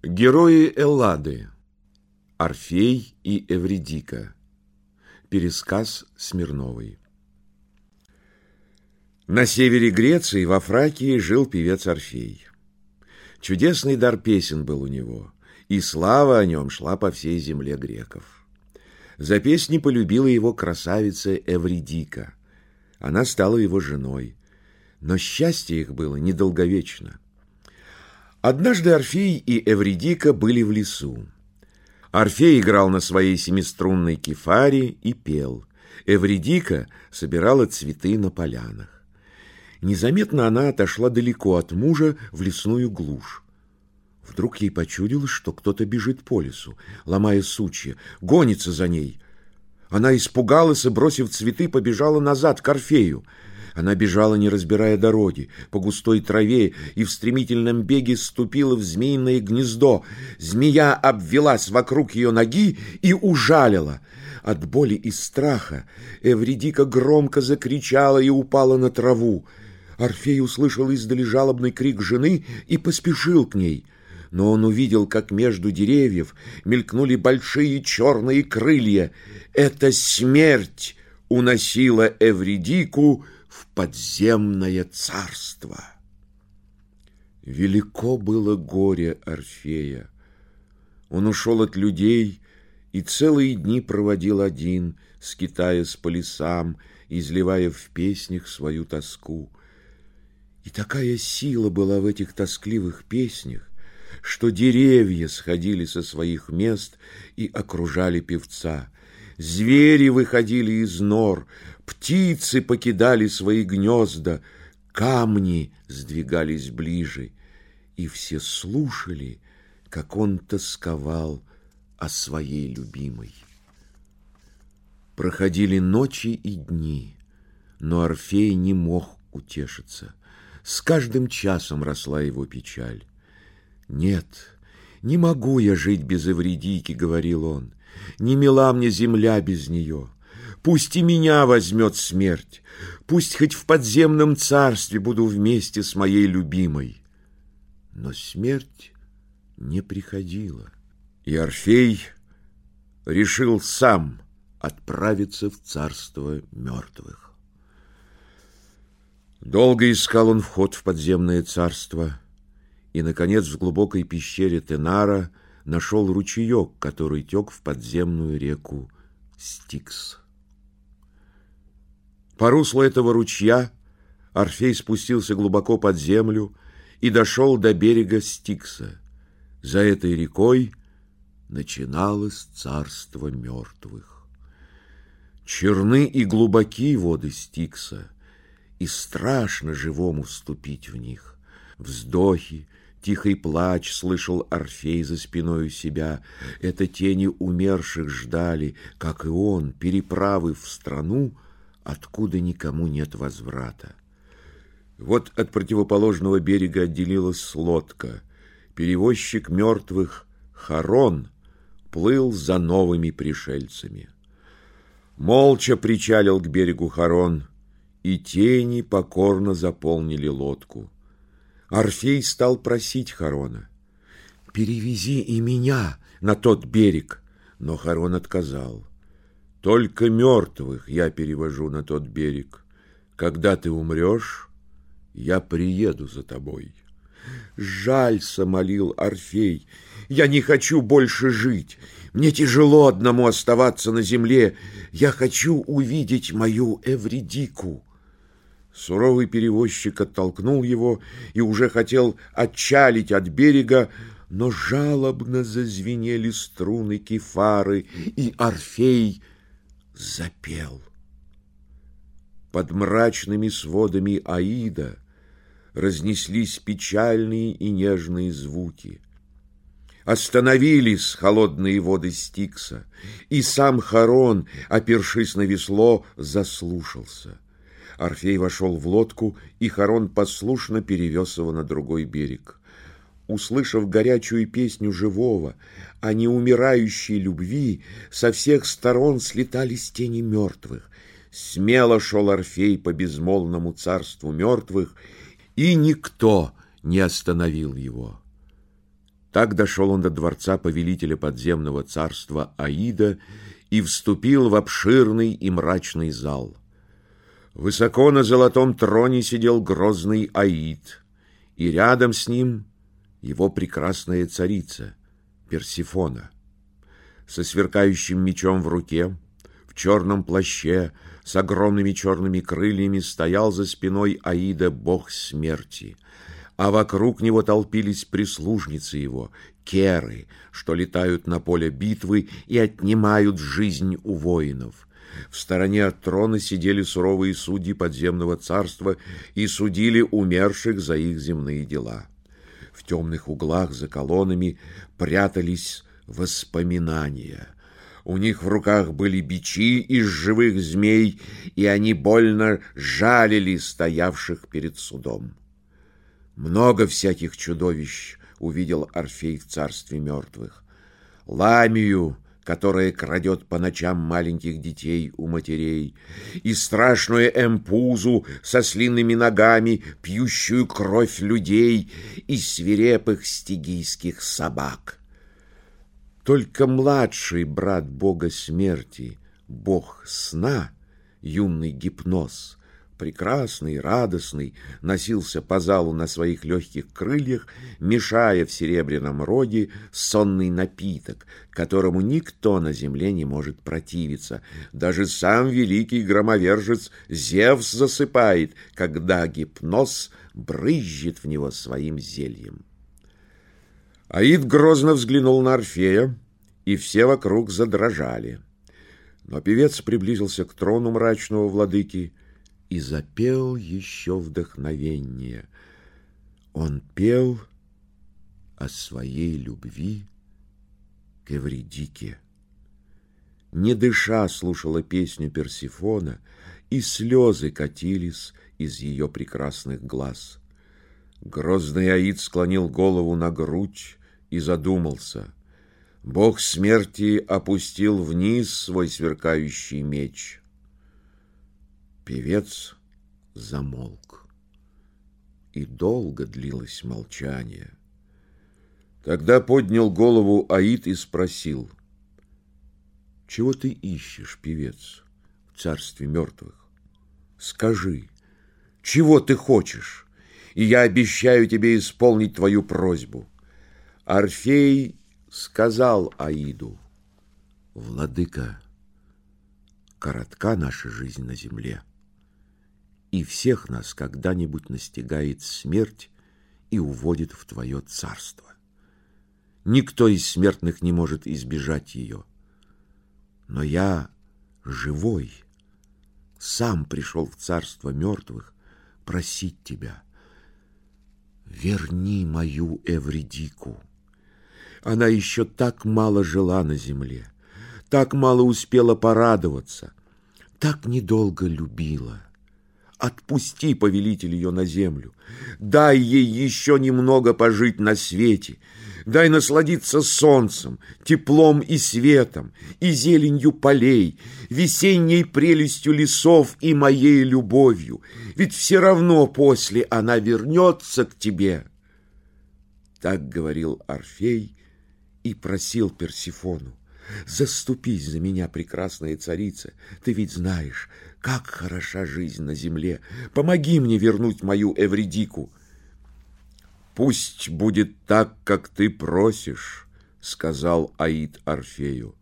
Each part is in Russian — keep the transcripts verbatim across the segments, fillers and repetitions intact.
Герои Эллады. Орфей и Эвридика. Пересказ Смирновой. На севере Греции, во Фракии, жил певец Орфей. Чудесный дар песен был у него, и слава о нем шла по всей земле греков. За песни полюбила его красавица Эвридика. Она стала его женой, но счастье их было недолговечно. Однажды Орфей и Эвридика были в лесу. Орфей играл на своей семиструнной кефаре и пел. Эвридика собирала цветы на полянах. Незаметно она отошла далеко от мужа в лесную глушь. Вдруг ей почудилось, что кто-то бежит по лесу, ломая сучья, гонится за ней. Она испугалась и, бросив цветы, побежала назад к Орфею. Она бежала, не разбирая дороги, по густой траве, и в стремительном беге ступила в змеиное гнездо. Змея обвелась вокруг ее ноги и ужалила. От боли и страха Эвридика громко закричала и упала на траву. Орфей услышал издали жалобный крик жены и поспешил к ней. Но он увидел, как между деревьев мелькнули большие черные крылья. Эта смерть уносила Эвридику в подземное царство. Велико было горе Орфея. Он ушел от людей и целые дни проводил один, скитаясь по лесам, изливая в песнях свою тоску. И такая сила была в этих тоскливых песнях, что деревья сходили со своих мест и окружали певца. Звери выходили из нор, птицы покидали свои гнезда, камни сдвигались ближе, и все слушали, как он тосковал о своей любимой. Проходили ночи и дни, но Орфей не мог утешиться. С каждым часом росла его печаль. «Нет, не могу я жить без Эвридики», — говорил он. «Не мила мне земля без нее. Пусть и меня возьмет смерть. Пусть хоть в подземном царстве буду вместе с моей любимой». Но смерть не приходила, и Орфей решил сам отправиться в царство мертвых. Долго искал он вход в подземное царство, и, наконец, в глубокой пещере Тенара нашел ручеек, который тек в подземную реку Стикс. По руслу этого ручья Орфей спустился глубоко под землю и дошел до берега Стикса. За этой рекой начиналось царство мертвых. Черны и глубоки воды Стикса, и страшно живому вступить в них. Вздохи, тихий плач слышал Орфей за спиной у себя. Это тени умерших ждали, как и он, переправы в страну, откуда никому нет возврата. Вот от противоположного берега отделилась лодка. Перевозчик мертвых Харон плыл за новыми пришельцами. Молча причалил к берегу Харон, и тени покорно заполнили лодку. Орфей стал просить Харона: «Перевези и меня на тот берег». Но Харон отказал: «Только мертвых я перевожу на тот берег. Когда ты умрешь, я приеду за тобой». «Жалься», — молил Орфей, — «я не хочу больше жить. Мне тяжело одному оставаться на земле. Я хочу увидеть мою Эвридику». Суровый перевозчик оттолкнул его и уже хотел отчалить от берега, но жалобно зазвенели струны кефары, и Орфей запел. Под мрачными сводами Аида разнеслись печальные и нежные звуки. Остановились холодные воды Стикса, и сам Харон, опершись на весло, заслушался. Орфей вошел в лодку, и Харон послушно перевез его на другой берег. Услышав горячую песню живого о неумирающей любви, со всех сторон слетались тени мертвых. Смело шел Орфей по безмолвному царству мертвых, и никто не остановил его. Так дошел он до дворца повелителя подземного царства Аида и вступил в обширный и мрачный зал. Высоко на золотом троне сидел грозный Аид, и рядом с ним его прекрасная царица Персифона. Со сверкающим мечом в руке, в черном плаще, с огромными черными крыльями стоял за спиной Аида бог смерти, а вокруг него толпились прислужницы его, керы, что летают на поле битвы и отнимают жизнь у воинов. В стороне от трона сидели суровые судьи подземного царства и судили умерших за их земные дела. В темных углах за колоннами прятались воспоминания. У них в руках были бичи из живых змей, и они больно жалили стоявших перед судом. Много всяких чудовищ увидел Орфей в царстве мертвых. Ламию, которая крадет по ночам маленьких детей у матерей, и страшную эмпузу со слинными ногами, пьющую кровь людей, и свирепых стигийских собак. Только младший брат бога смерти, бог сна, юный Гипноз, прекрасный, радостный, носился по залу на своих легких крыльях, мешая в серебряном роге сонный напиток, которому никто на земле не может противиться. Даже сам великий громовержец Зевс засыпает, когда Гипноз брызжет в него своим зельем. Аид грозно взглянул на Орфея, и все вокруг задрожали. Но певец приблизился к трону мрачного владыки и запел еще вдохновеннее. Он пел о своей любви к Эвридике. Не дыша слушала песню Персифона, и слезы катились из ее прекрасных глаз. Грозный Аид склонил голову на грудь и задумался. Бог смерти опустил вниз свой сверкающий меч. Певец замолк, и долго длилось молчание. Тогда поднял голову Аид и спросил: «Чего ты ищешь, певец, в царстве мертвых? Скажи, чего ты хочешь, и я обещаю тебе исполнить твою просьбу». Орфей сказал Аиду: «Владыка, коротка наша жизнь на земле, и всех нас когда-нибудь настигает смерть и уводит в твое царство. Никто из смертных не может избежать ее. Но я живой, сам пришел в царство мертвых просить тебя: верни мою Эвридику. Она еще так мало жила на земле, так мало успела порадоваться, так недолго любила. Отпусти, повелитель, ее на землю. Дай ей еще немного пожить на свете. Дай насладиться солнцем, теплом и светом, и зеленью полей, весенней прелестью лесов и моей любовью. Ведь все равно после она вернется к тебе». Так говорил Орфей и просил Персифону: «Заступись за меня, прекрасная царица, ты ведь знаешь, как хороша жизнь на земле. Помоги мне вернуть мою Эвридику». «Пусть будет так, как ты просишь», — сказал Аид Орфею.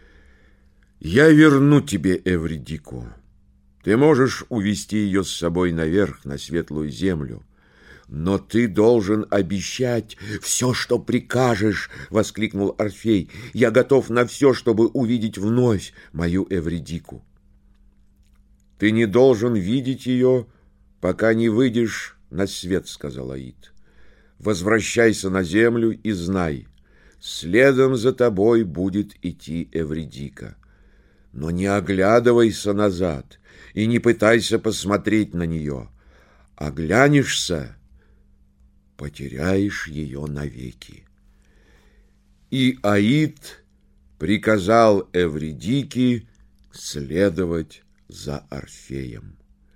«Я верну тебе Эвридику. Ты можешь увести ее с собой наверх, на светлую землю. Но ты должен обещать все, что прикажешь», — воскликнул Орфей. «Я готов на все, чтобы увидеть вновь мою Эвридику». «Ты не должен видеть ее, пока не выйдешь на свет», — сказал Аид. «Возвращайся на землю и знай, следом за тобой будет идти Эвридика. Но не оглядывайся назад и не пытайся посмотреть на нее. Оглянешься — потеряешь ее навеки». И Аид приказал Эвридике следовать за Орфеем.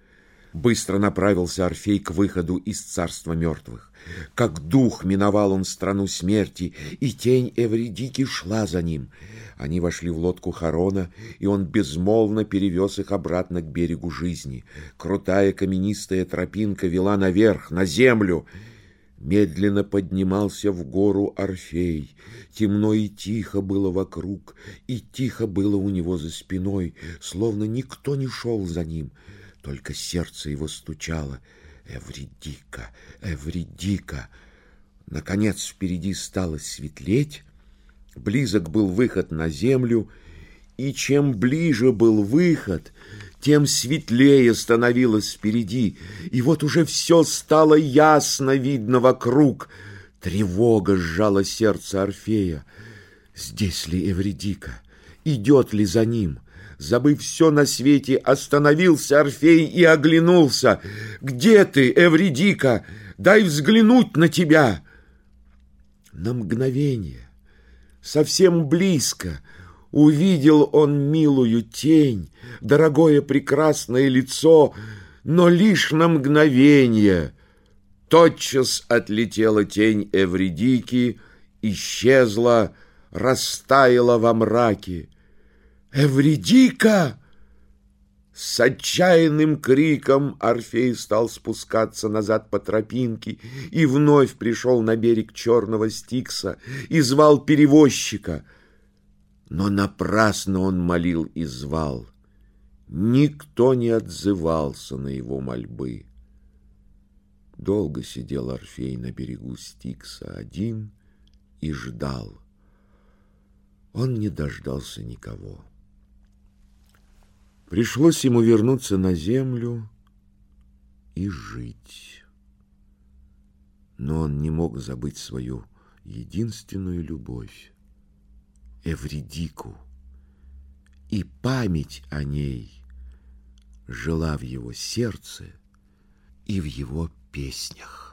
Быстро направился Орфей к выходу из царства мертвых. Как дух миновал он страну смерти, и тень Эвридики шла за ним. Они вошли в лодку Харона, и он безмолвно перевез их обратно к берегу жизни. Крутая каменистая тропинка вела наверх, на землю. Медленно поднимался в гору Орфей. Темно и тихо было вокруг, и тихо было у него за спиной, словно никто не шел за ним. Только сердце его стучало. Эвридика, Эвридика. Наконец впереди стало светлеть. Близок был выход на землю, и чем ближе был выход, тем светлее становилось впереди. И вот уже все стало ясно видно вокруг. Тревога сжала сердце Орфея. Здесь ли Эвридика? Идет ли за ним? Забыв все на свете, остановился Орфей и оглянулся. «Где ты, Эвридика? Дай взглянуть на тебя!» На мгновение, совсем близко, увидел он милую тень, дорогое прекрасное лицо, но лишь на мгновение. Тотчас отлетела тень Эвридики, исчезла, растаяла во мраке. «Эвридика!» С отчаянным криком Орфей стал спускаться назад по тропинке и вновь пришел на берег черного Стикса и звал перевозчика. Но напрасно он молил и звал. Никто не отзывался на его мольбы. Долго сидел Орфей на берегу Стикса один и ждал. Он не дождался никого. Пришлось ему вернуться на землю и жить. Но он не мог забыть свою единственную любовь, Эвридику, и память о ней жила в его сердце и в его песнях.